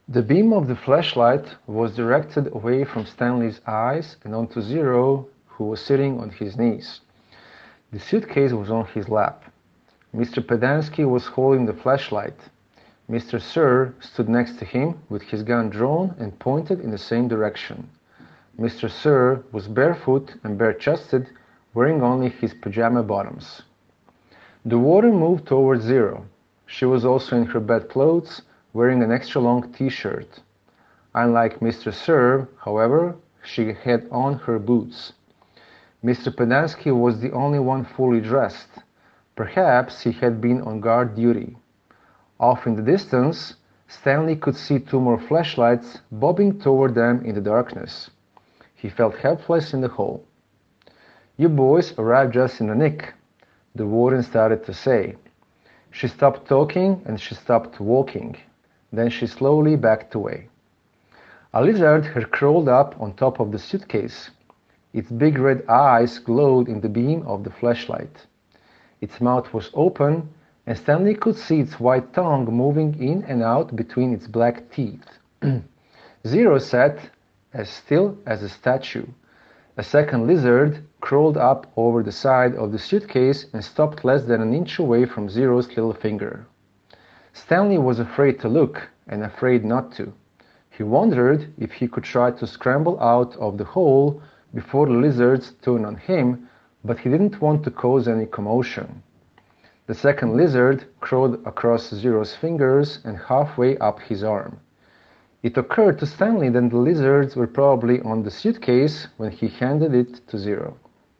The beam of the flashlight was directed away from Stanley's eyes and onto Zero, who was sitting on his knees. The suitcase was on his lap. Mr. Pedansky was holding the flashlight. Mr. Sir stood next to him with his gun drawn and pointed in the same direction. Mr. Sir was barefoot and bare-chested, wearing only his pajama bottoms. The warden moved toward Zero. She was also in her bedclothes, wearing an extra-long t-shirt. Unlike Mr. Sir, however, she had on her boots. Mr. Pedansky was the only one fully dressed. Perhaps he had been on guard duty. Off in the distance, Stanley could see two more flashlights bobbing toward them in the darkness. He felt helpless in the hall. "You boys arrived just in the nick," the warden started to say. She stopped talking and she stopped walking. Then she slowly backed away. A lizard had crawled up on top of the suitcase. Its big red eyes glowed in the beam of the flashlight. Its mouth was open, and Stanley could see its white tongue moving in and out between its black teeth. Zero sat as still as a statue. A second lizard crawled up over the side of the suitcase and stopped less than an inch away from Zero's little finger. Stanley was afraid to look and afraid not to. He wondered if he could try to scramble out of the hole before the lizards turned on him, but he didn't want to cause any commotion. The second lizard crawled across Zero's fingers and halfway up his arm. It occurred to Stanley that the lizards were probably on the suitcase when he handed it to Zero.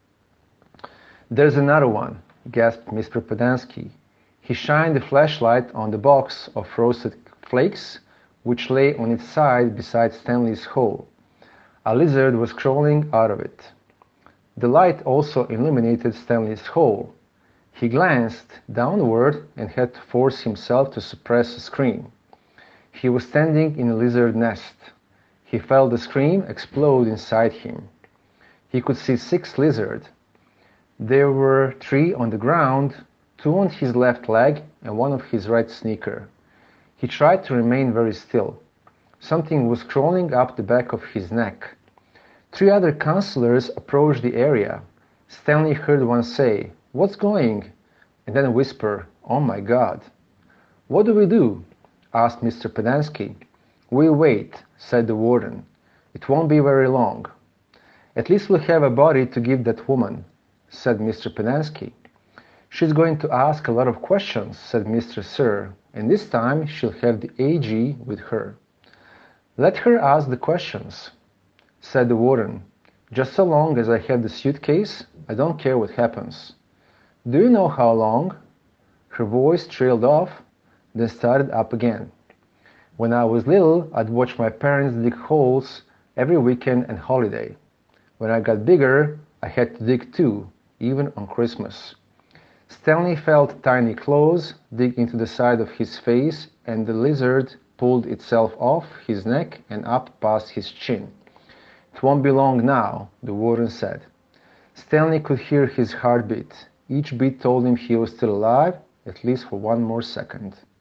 "There's another one," gasped Mr. Pedansky. He shined the flashlight on the box of frosted flakes, which lay on its side beside Stanley's hole. A lizard was crawling out of it. The light also illuminated Stanley's hole. He glanced downward and had to force himself to suppress a scream. He was standing in a lizard nest. He felt the scream explode inside him. He could see 6 lizards. There were 3 on the ground, 2 on his left leg and 1 on his right sneaker. He tried to remain very still. Something was crawling up the back of his neck. 3 other counselors approached the area. Stanley heard one say, "What's going?" and then whisper, "Oh my God." "What do we do?" asked Mr. Pedansky. "We'll wait," said the warden. "It won't be very long." "At least we'll have a body to give that woman," said Mr. Pedansky. "She's going to ask a lot of questions," said Mr. Sir, "and this time she'll have the AG with her." "Let her ask the questions," said the warden. "Just so long as I have the suitcase, I don't care what happens." "Do you know how long?" Her voice trailed off, then started up again. "When I was little, I'd watch my parents dig holes every weekend and holiday. When I got bigger, I had to dig too, even on Christmas." Stanley felt tiny claws dig into the side of his face, and the lizard pulled itself off his neck and up past his chin. "It won't be long now," the warden said. Stanley could hear his heartbeat. Each beat told him he was still alive, at least for 1 more second.